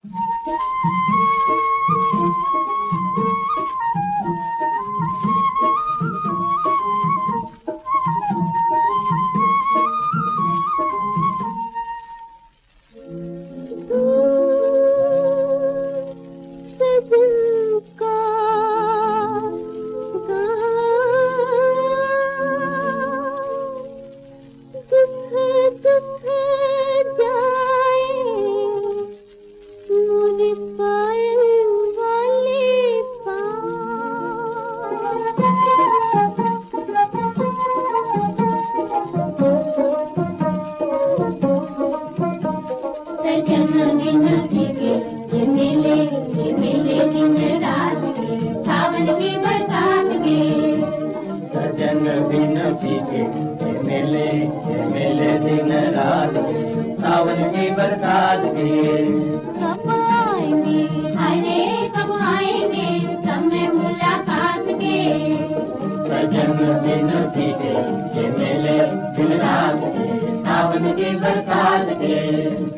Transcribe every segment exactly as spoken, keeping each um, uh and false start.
सजन बिन फीके ये मेले ये मेले दिन रात के सावन की बरसात के। कब आएंगे हाय रे कब आएंगे सब में मुलाकात के। सजन बिन फीके ये मेले दिन रात के सावन की बरसात के।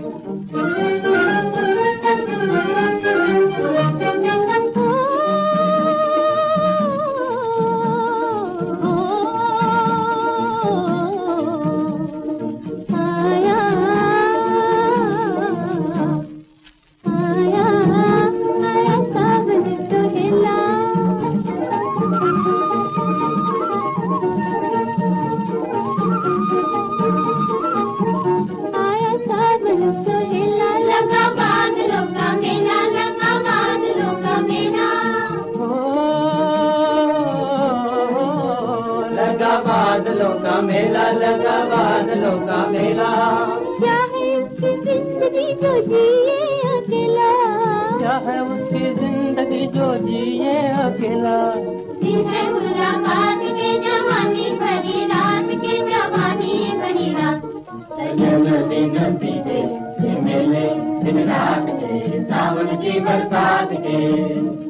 बादलों का मेला लगा बादलों का मेला। क्या है उसकी जिंदगी जो जिए अकेला। क्या है उसकी जिंदगी जो जिए अकेला। दिन है मुलाकात के जवानी भरी रात के जवानी भरी रात। सजन दिन बीते ये मेले दिन रात के सावन की बरसात के।